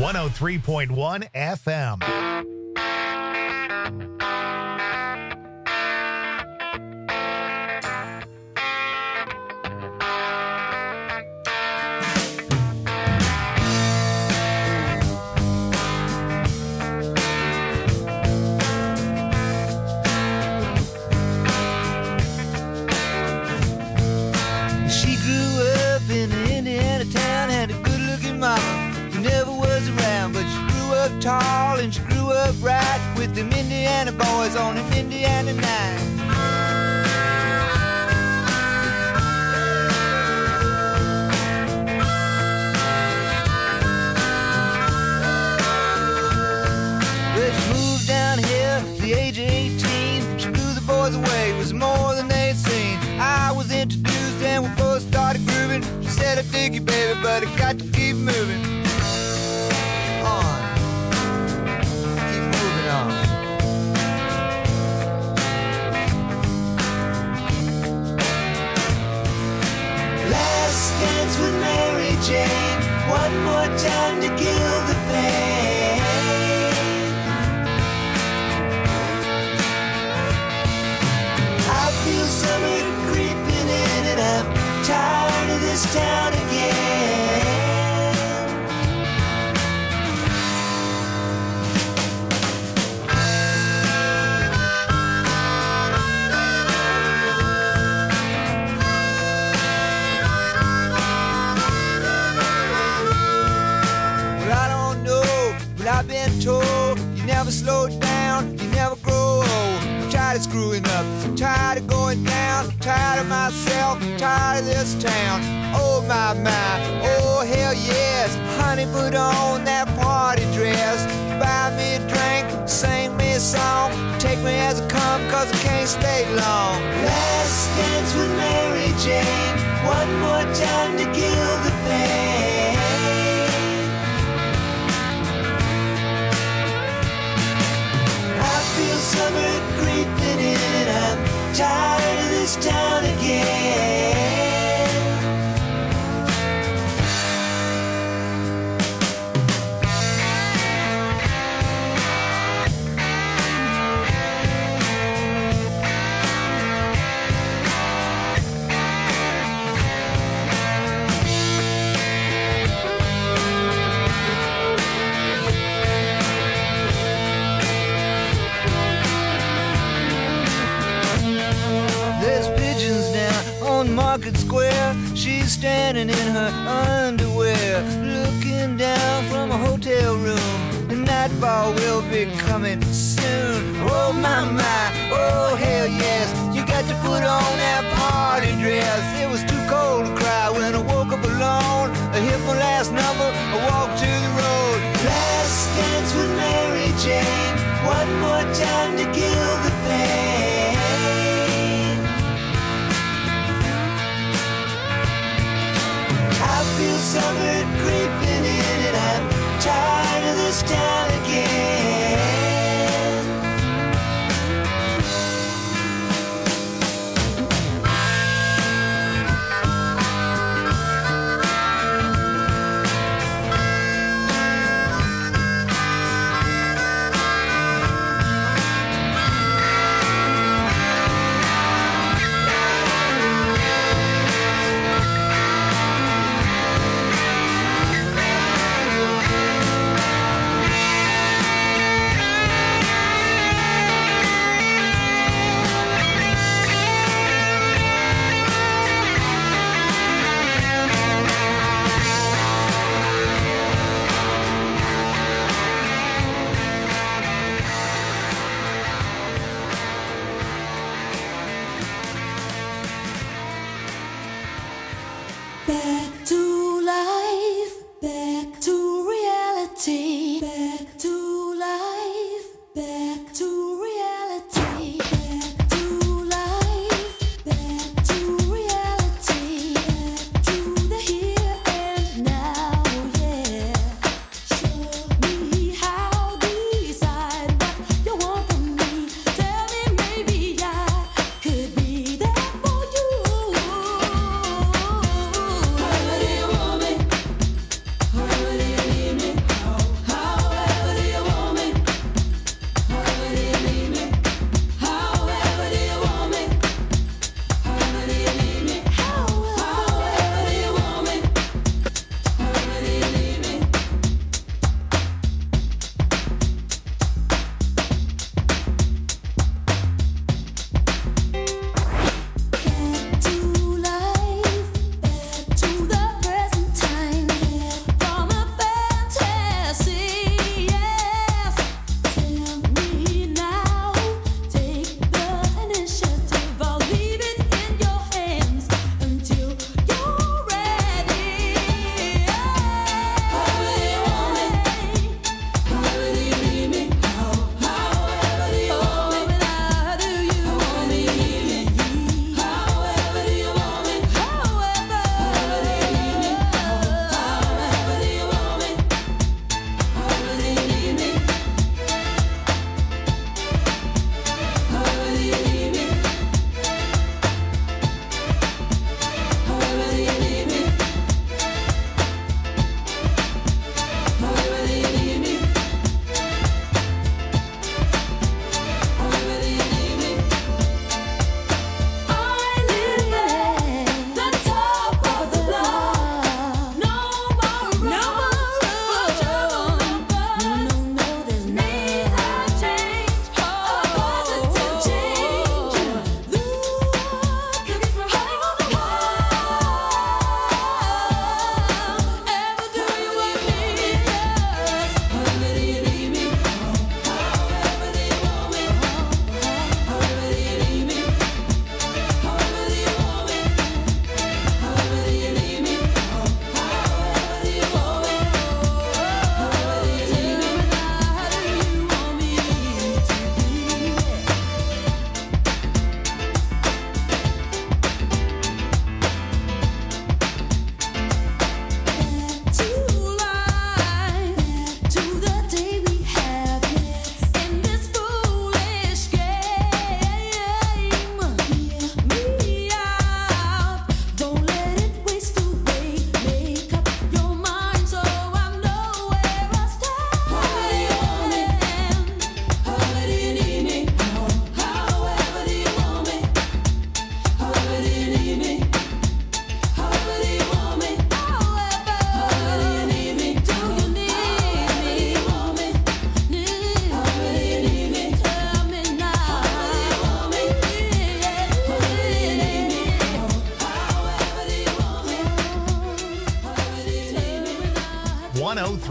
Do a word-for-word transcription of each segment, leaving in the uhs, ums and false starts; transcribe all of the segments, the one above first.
one oh three point one F M. She grew up in an Indiana town, had a good-looking mama who never was around, but she grew up tall and she grew up right with them Indiana boys on an Indiana nine. But she moved down here at the age of eighteen. She blew the boys away, it was more than they'd seen. I was introduced and we both started grooving. She said, I dig you, baby, but I got to keep moving on. Keep moving on. Last dance with Mary Jane. One more time to kill the pain. I feel summer creeping in and I'm tired of this town again. Well, I don't know, but I've been told you never slow down, you never grow old. I'm tired of screwing up, I'm tired of going down, tired of myself, I'm tired of this town. Oh my, my, oh hell yes. Honey, put on that party dress, buy me a drink, sing me a song, take me as I come, cause I can't stay long. Last dance with Mary Jane, one more time to kill the pain. I feel summer creeping in and I'm tired of this town again. There's pigeons down on Market Square. She's standing in her underwear, looking down from a hotel room. The nightfall will be coming soon. Oh my, my, oh hell yes. You got to put on that party dress. It was too cold to cry when I woke up alone. I hit my last number, I walked to the road. Last dance with Mary Jane, one more time to kill the pain. I feel summer creeping in and I'm tired of this town again.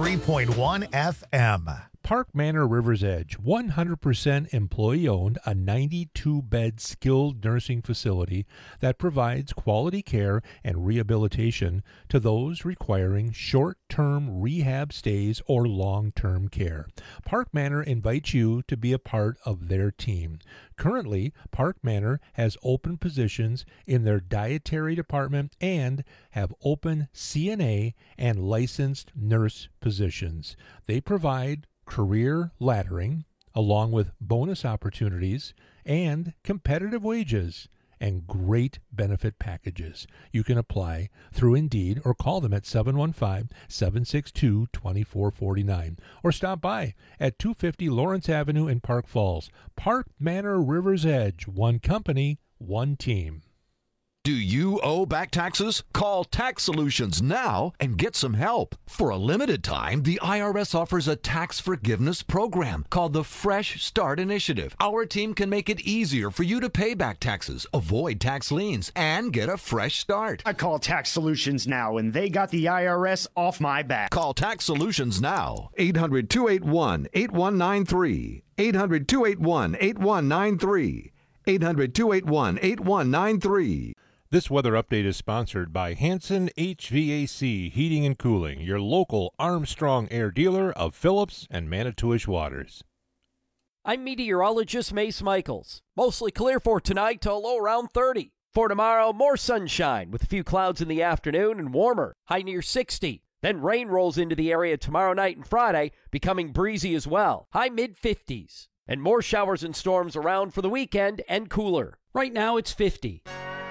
three point one F M. Park Manor River's Edge, one hundred percent employee-owned, a ninety-two bed skilled nursing facility that provides quality care and rehabilitation to those requiring short-term rehab stays or long-term care. Park Manor invites you to be a part of their team. Currently, Park Manor has open positions in their dietary department and have open C N A and licensed nurse positions. They provide career laddering, along with bonus opportunities and competitive wages and great benefit packages. You can apply through Indeed or call them at seven one five, seven six two, two four four nine or stop by at two fifty Lawrence Avenue in Park Falls. Park Manor River's Edge, one company, one team. Do you owe back taxes? Call Tax Solutions now and get some help. For a limited time, the I R S offers a tax forgiveness program called the Fresh Start Initiative. Our team can make it easier for you to pay back taxes, avoid tax liens, and get a fresh start. I call Tax Solutions now, and they got the I R S off my back. Call Tax Solutions now. eight hundred, two eight one, eight one nine three. eight hundred, two eight one, eight one nine three. eight hundred, two eight one, eight one nine three. This weather update is sponsored by Hanson H V A C Heating and Cooling, your local Armstrong Air dealer of Phillips and Manitowish Waters. I'm meteorologist Mace Michaels. Mostly clear for tonight to a low around thirty. For tomorrow, more sunshine with a few clouds in the afternoon and warmer, high near sixty. Then rain rolls into the area tomorrow night and Friday, becoming breezy as well, high mid fifties. And more showers and storms around for the weekend and cooler. Right now it's fifty.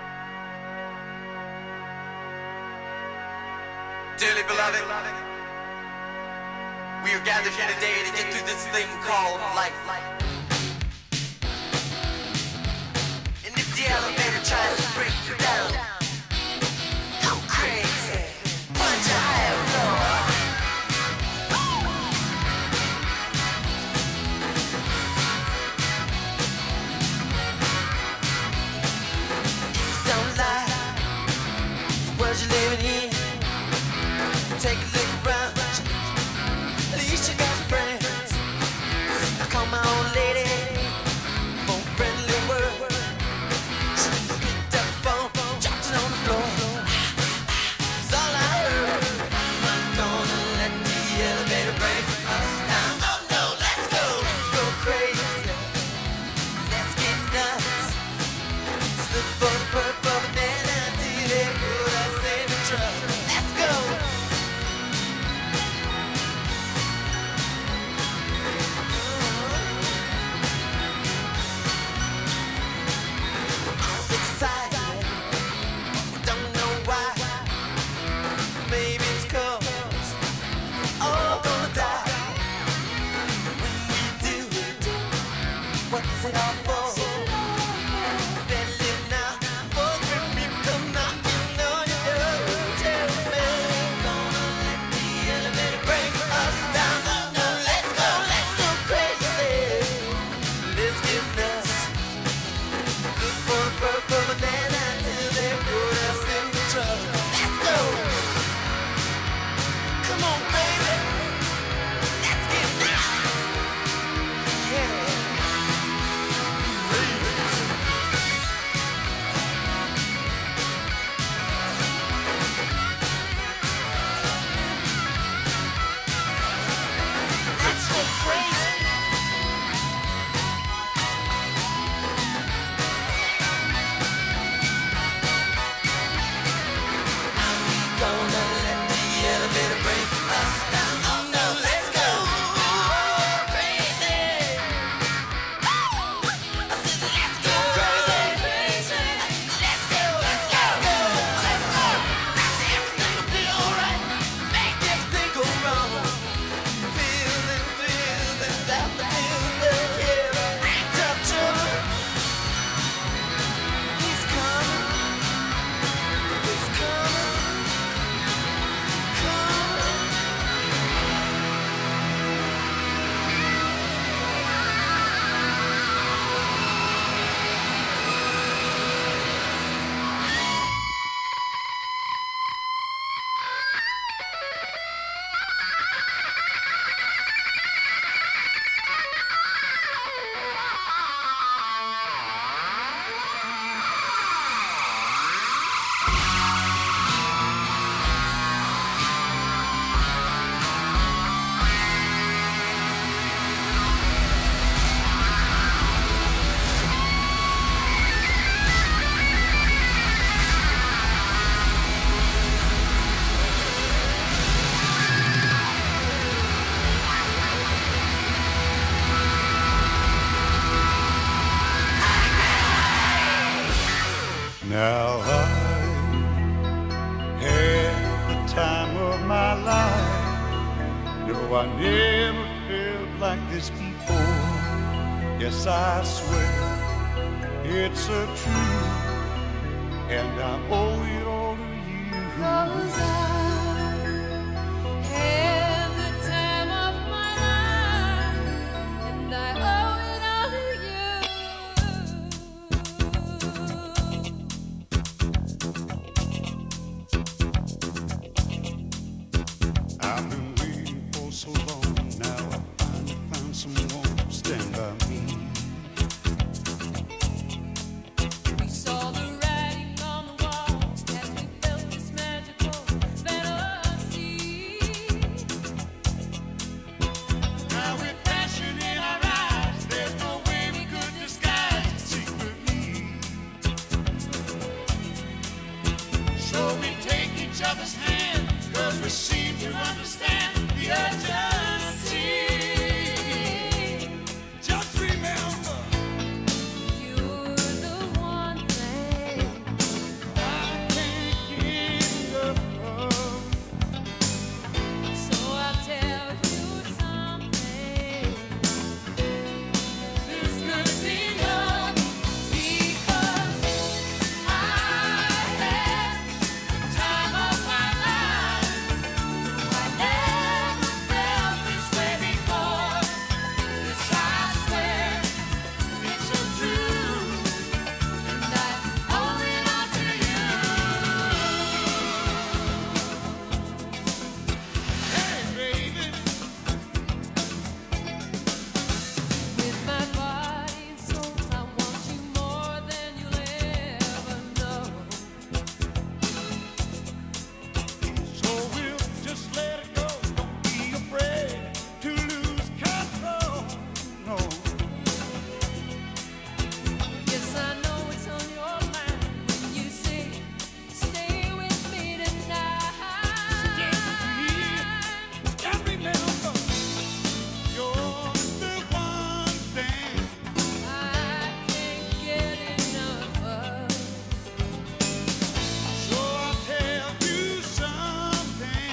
Dearly beloved, we are gathered here today to get through this thing called life. And if the elevator tries to break you down, go crazy, punch a higher floor. If you don't like the world you're living in, take a look around, at least you got friends. I call my old lady for a friendly word. She picked up the phone, dropped an never felt like this before. Yes, I swear it's a truth, and I owe it all to you. 'Cause I had the time of my life, and I owe it all to you. I've been waiting for so long, now I finally found someone to stand by me. We saw the writing on the wall as we felt this magical fantasy. Now with passion in our eyes, there's no way we could disguise it secretly. So we take each other's hand, 'cause we seem to understand the urgency. Just remember, You're the one thing I can't get enough of. so I'll tell you something. This could be love because I had the time of my life. I never felt this way before. Yes, I swear it's so true, and I owe it all to you. Hey, baby, With my body and soul, I want you more than you'll ever know. so we'll just let it go. Don't be afraid to lose control. No. Yes, I know it's on your mind when you say, stay with me tonight. And remember, you're the one thing I can't get enough of. So I'll tell you something.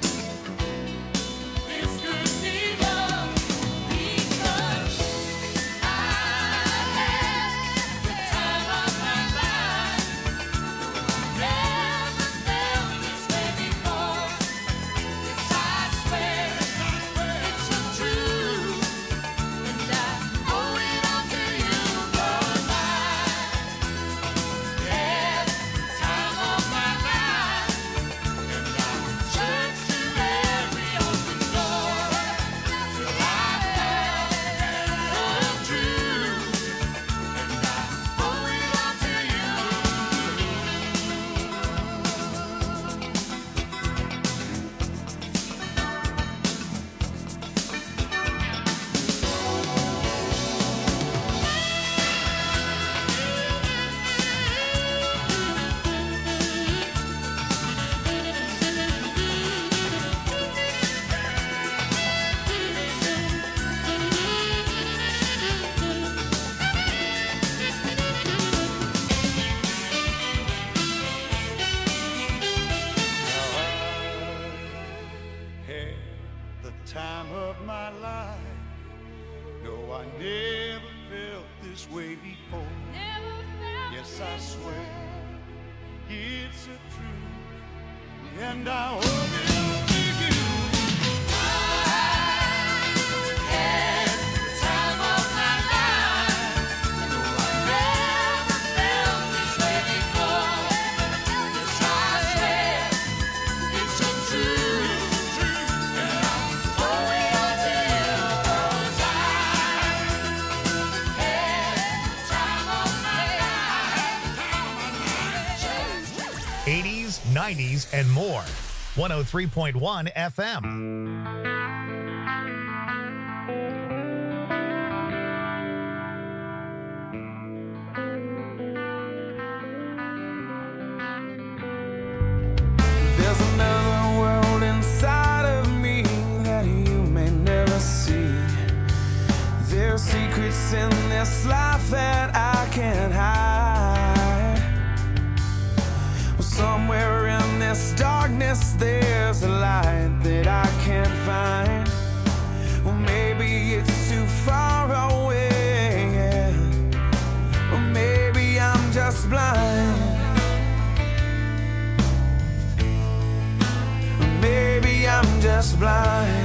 This could be love because I had the time of my life. Never felt this way before. Yes, I swear it's so true, and I owe it all to you. 'Cause I had the time of my life, and I searched through every open door till I found the truth, and I owe it all to you. Had the time of my life. No, I never felt this way before. Never felt Yes, I this swear way. it's a truth, and I owe it all to you. Had the time of my life. No, I never felt this way before. Yes, I swear it's so true, and I owe it all to you. 'Cause I had the time of my life. eighties, nineties, and more. one oh three point one F M. There's another world inside of me that you may never see. There's secrets in this life that I can't hide. Well, somewhere in this darkness there's a light that I can't find. blind.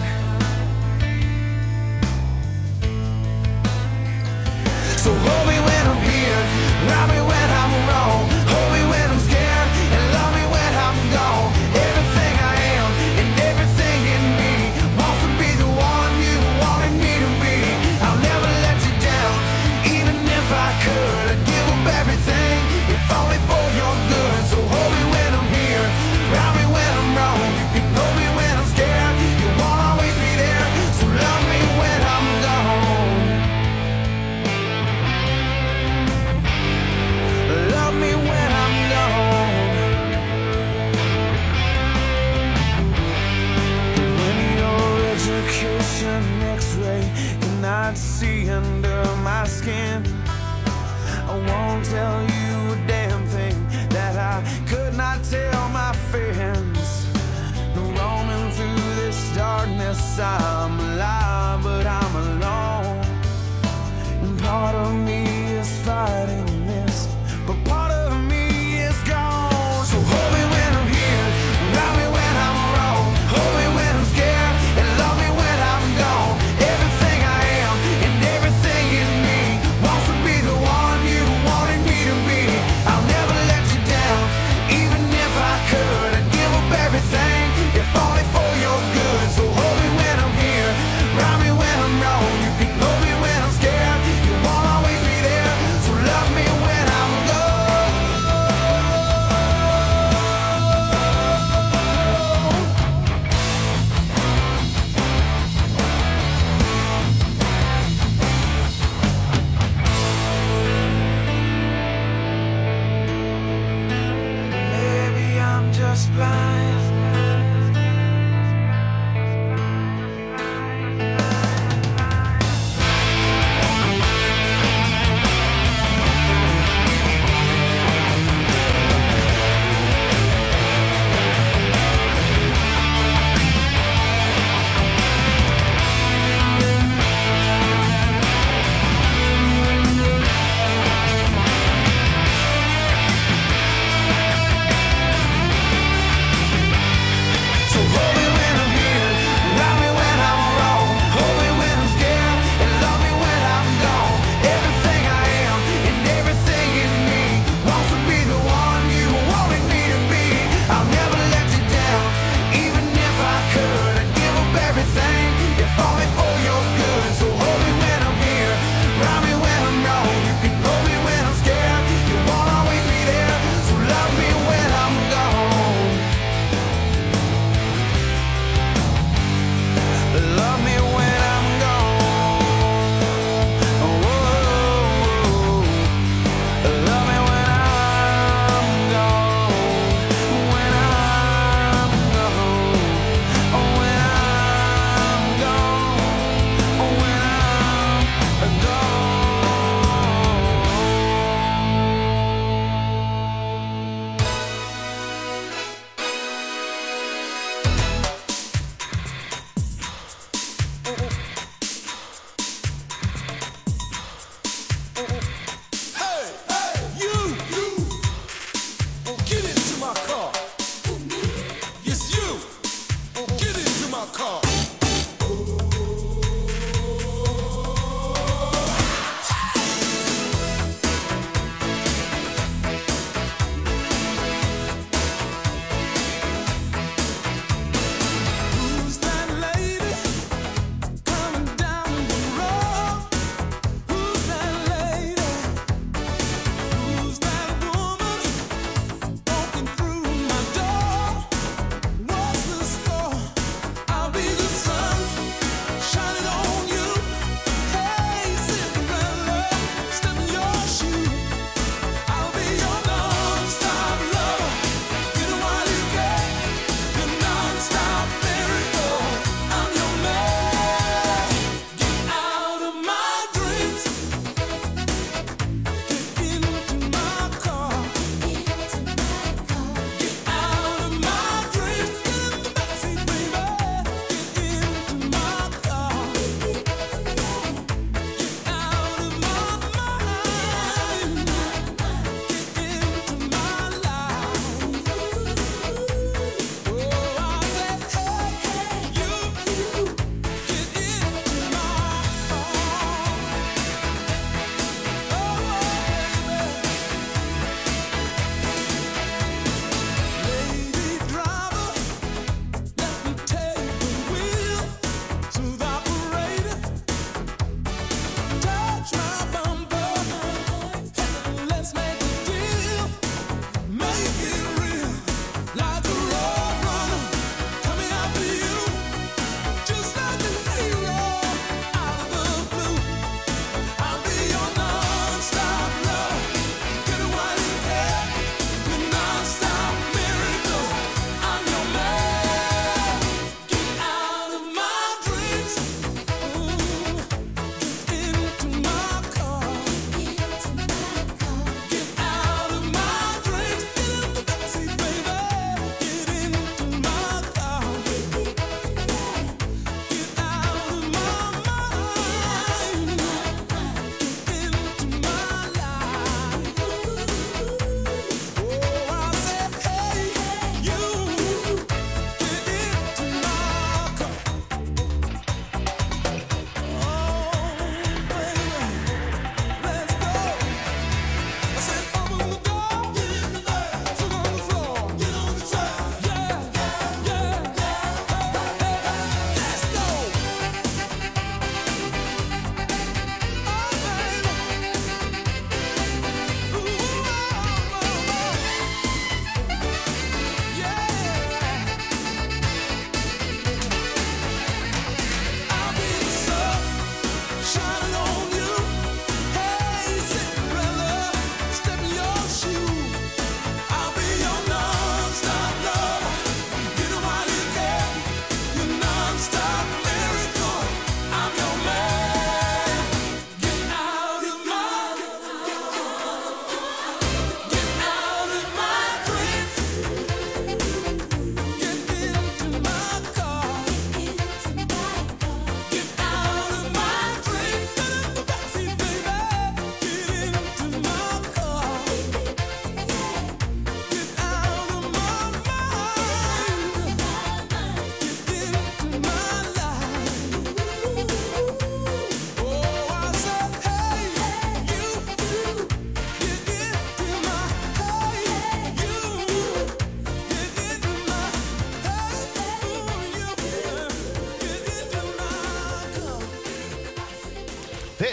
So hold me when I'm here, love me when I'm wrong, hold me when I'm scared, and love me when I'm gone. Everything I am and everything in me wants to be the one you wanted me to be. I'll never let you down, even if I could. I'd give up everything, if only for your good. So hold me when I'm here, love me when I'm wrong, you can hold me when I'm scared, you won't always be there. So love me when I'm gone. Love me when I'm gone. When your education X-ray cannot see under my skin, I won't tell you a damn thing that I could not tell my friends. No, roaming through this darkness, I'm alive, but I'm alone. And part of me is fighting this, but part of me is gone. So hold me when I'm here, love me when I'm wrong, hold me when I'm scared, and love me when I'm gone. Everything I am and everything in me wants to be the one you wanted me to be. I'll never let you down, even if I could. I'd give up everything, if only for your good. So hold me when I'm here, love me when I'm wrong. You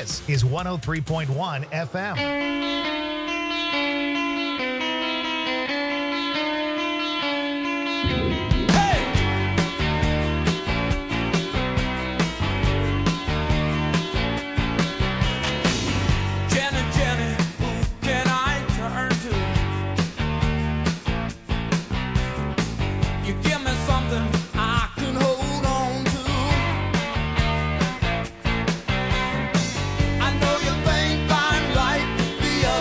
This is one oh three point one F M. I know you think I'm right the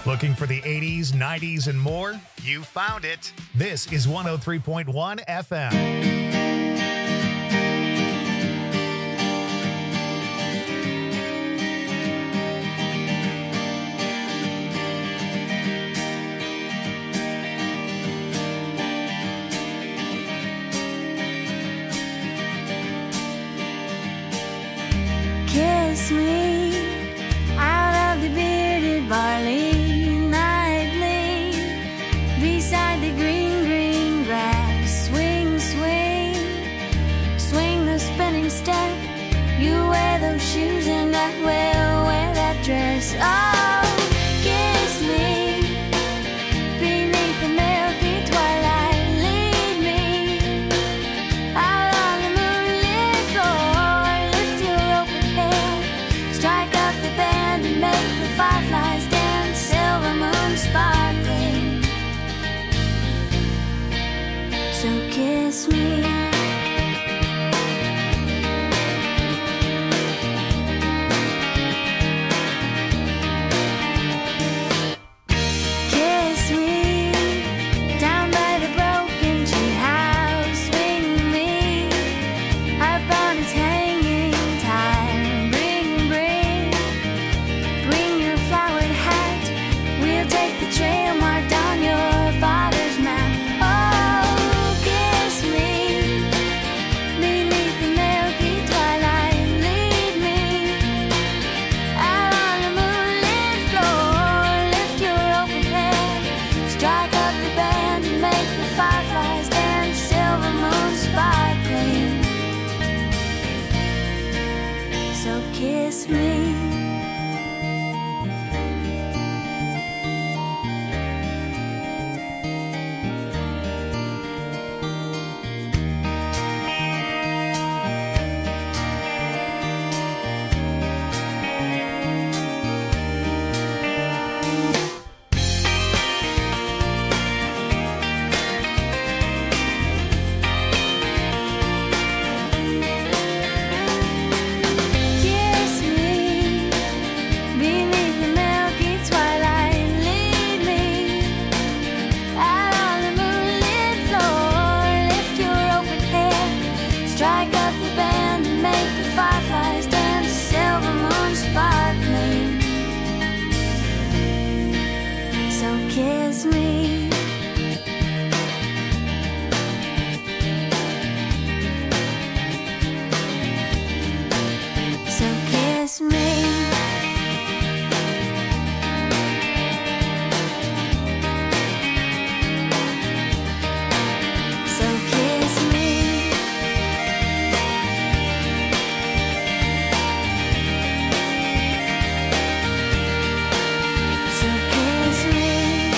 Looking for the eighties, nineties, and more? You found it. This is one oh three point one F M. Kiss me out of the bearded barley nightly, beside the green, green grass. Swing, swing, swing the spinning step. You wear those shoes and I will wear that dress. Oh, kiss me beneath the milky twilight. Lead me out on the moonlit floor. Lift your open head, strike up the band and make the fireflies dance. Silver moon sparkling, so kiss me. Kiss me down by the broken tree house. Swing me up on its hanging tire. Bring, bring, bring your flowered hat. We'll take the trail marked on your father's map. Oh, kiss me beneath the milky twilight. Lead me out on the moonlit floor. Lift your open head, strike up the band and make the fireflies dance. Silver moon sparkling, so kiss me. Kiss me beneath the milky twilight. Lead me out on the moonlit floor. Lift your open head, strike up the band and make the fireflies dance. Silver moon sparkling, so kiss me. So kiss me. So kiss me. So kiss me.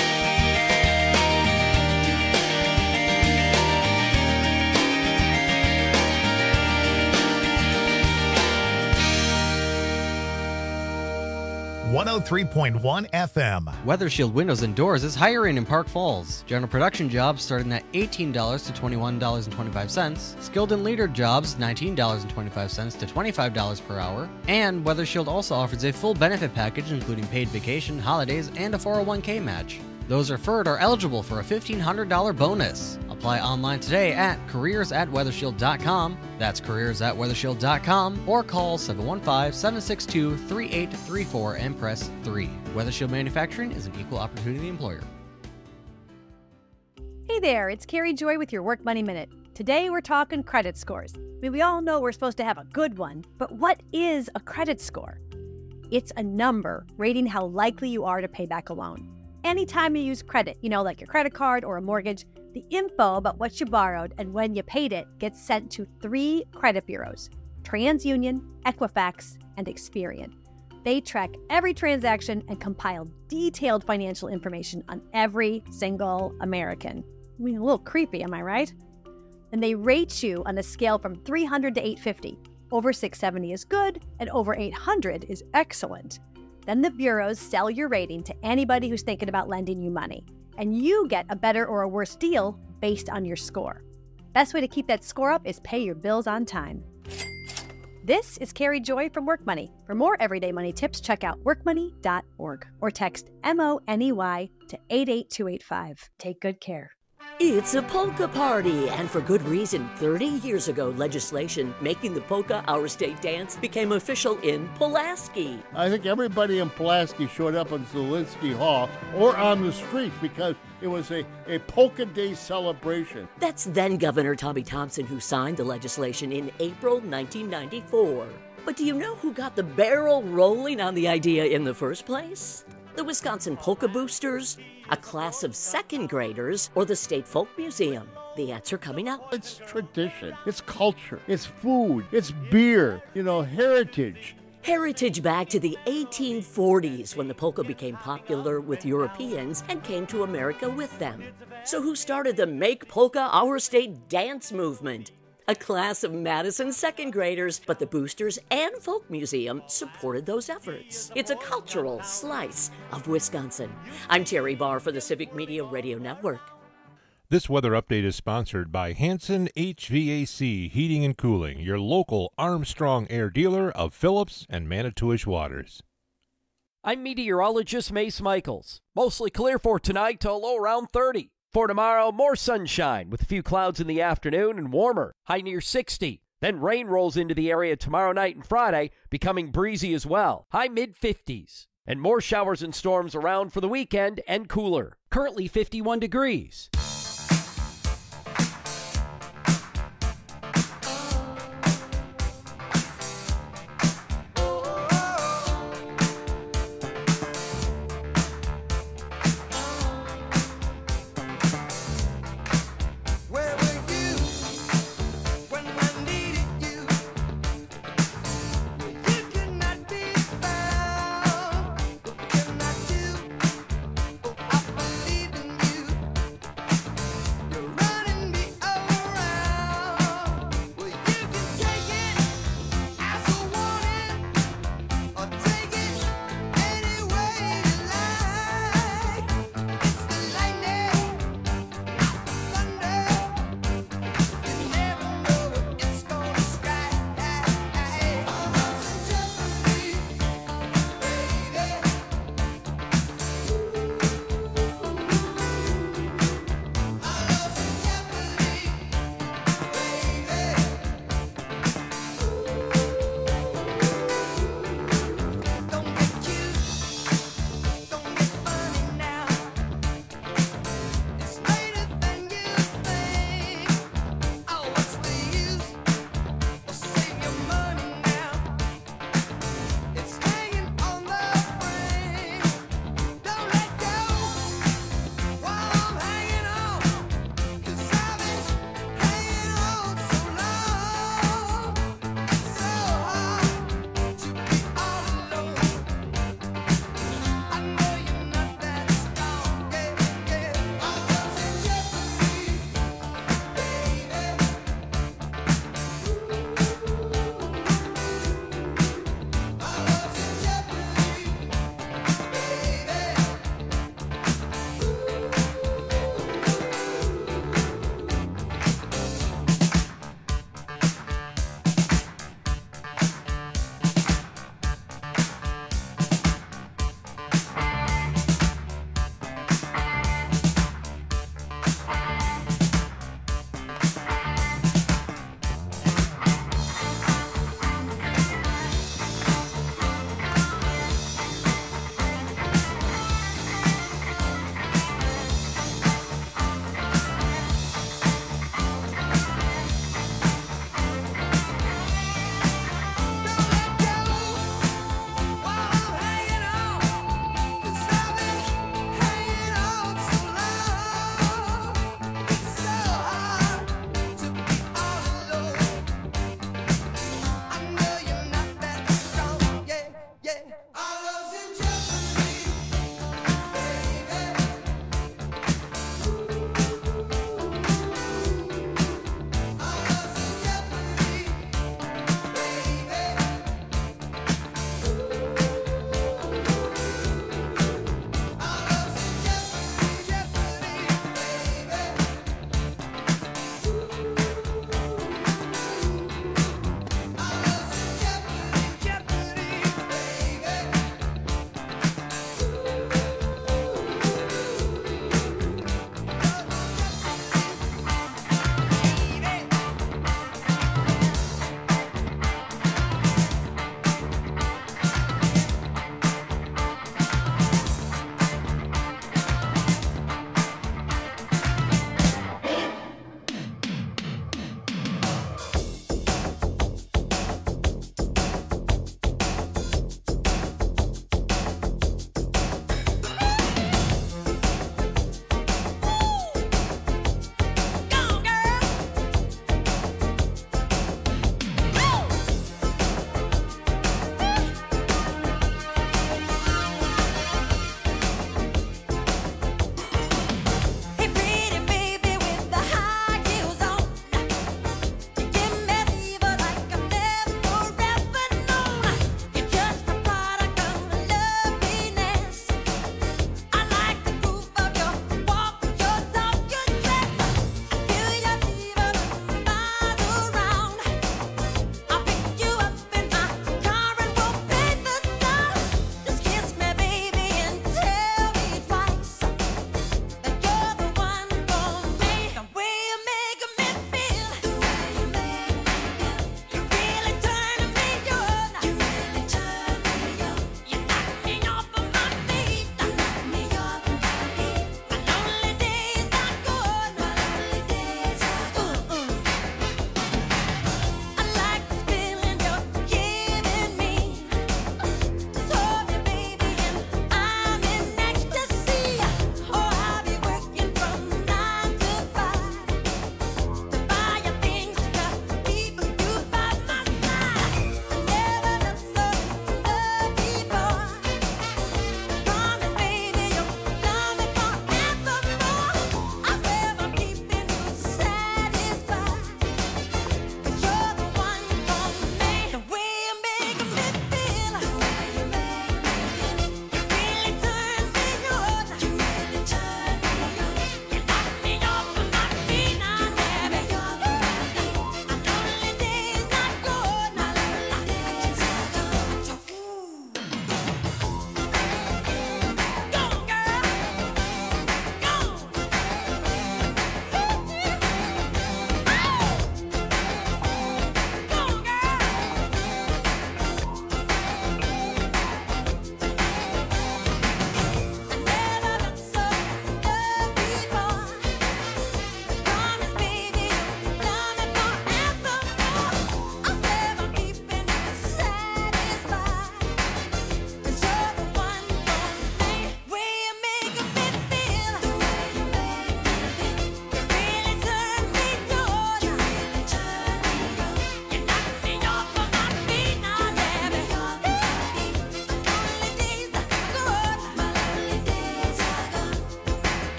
one oh three point one F M. Weather Shield Windows and Doors is hiring in Park Falls. General production jobs starting at eighteen dollars to twenty-one dollars and twenty-five cents. Skilled and leader jobs nineteen dollars and twenty-five cents to twenty-five dollars per hour. And Weather Shield also offers a full benefit package including paid vacation, holidays, and a four oh one k match. Those referred are eligible for a fifteen hundred dollars bonus. Apply online today at careers at weathershield dot com. That's careers at weathershield dot com or call seven one five, seven six two, three eight three four and press three. WeatherShield Manufacturing is an equal opportunity employer. Hey there, it's Carrie Joy with your Work Money Minute. Today we're talking credit scores. I mean, we all know we're supposed to have a good one, but what is a credit score? It's a number rating how likely you are to pay back a loan. Anytime you use credit, you know, like your credit card or a mortgage, the info about what you borrowed and when you paid it gets sent to three credit bureaus: TransUnion, Equifax, and Experian. They track every transaction and compile detailed financial information on every single American. I mean, a little creepy, am I right? And they rate you on a scale from three hundred to eight fifty. Over six seventy is good, and over eight hundred is excellent. Then the bureaus sell your rating to anybody who's thinking about lending you money, and you get a better or a worse deal based on your score. Best way to keep that score up is pay your bills on time. This is Carrie Joy from Work Money. For more everyday money tips, check out work money dot org or text M O N E Y to eight eight two eight five. Take good care. It's a polka party, and for good reason. thirty years ago, legislation making the polka our state dance became official in Pulaski. I think everybody in Pulaski showed up in Zielinski Hall or on the streets because it was a, a polka day celebration. That's then Governor Tommy Thompson who signed the legislation in April nineteen ninety-four. But do you know who got the barrel rolling on the idea in the first place? The Wisconsin Polka Boosters, a class of second graders, or the State Folk Museum? The answer coming up. It's tradition, it's culture, it's food, it's beer, you know, heritage. Heritage back to the eighteen forties when the polka became popular with Europeans and came to America with them. So who started the Make Polka Our State dance movement? A class of Madison second graders, but the Boosters and Folk Museum supported those efforts. It's a cultural slice of Wisconsin. I'm Terry Barr for the Civic Media Radio Network. This weather update is sponsored by Hanson H V A C Heating and Cooling, your local Armstrong Air dealer of Phillips and Manitowish Waters. I'm meteorologist Mace Michaels. Mostly clear for tonight to a low around thirty. For tomorrow, more sunshine with a few clouds in the afternoon and warmer, high near sixty. Then rain rolls into the area tomorrow night and Friday, becoming breezy as well, high mid fifties. And more showers and storms around for the weekend and cooler. Currently fifty-one degrees.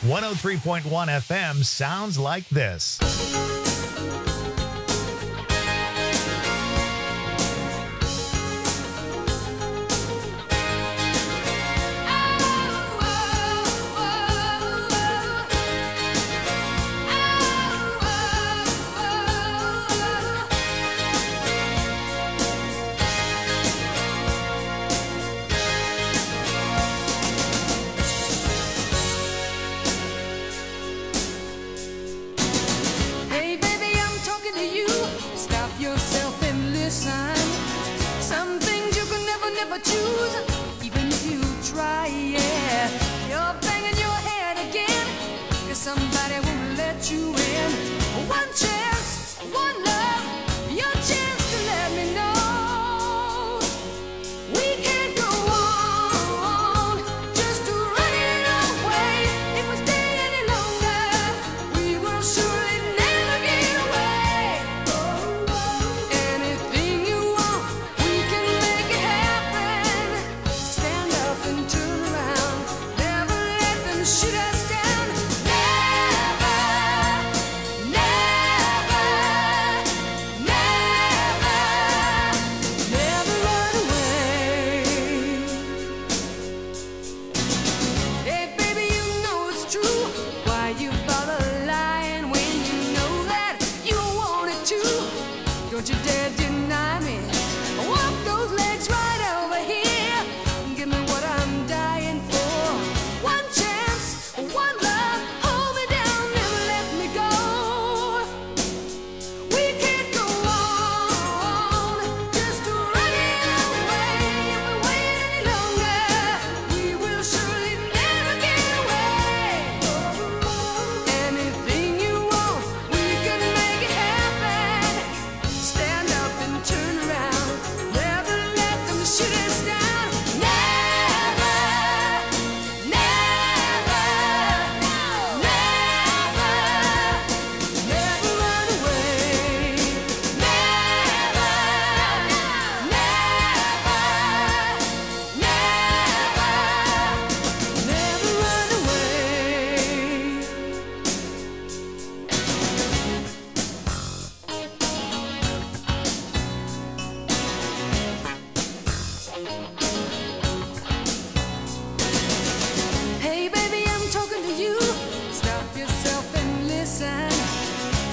one oh three point one F M sounds like this. Hey baby, I'm talking to you. Stop yourself and listen. Some things you can never, never choose, even if you try, yeah. You're banging your head again, 'cause somebody won't let you in. One chance, one love, your chance to let me know. We can't go on, just to run it away. If we stay any longer, we will surely never get away. Anything you want, we can make it happen. Stand up and turn around, never let them shoot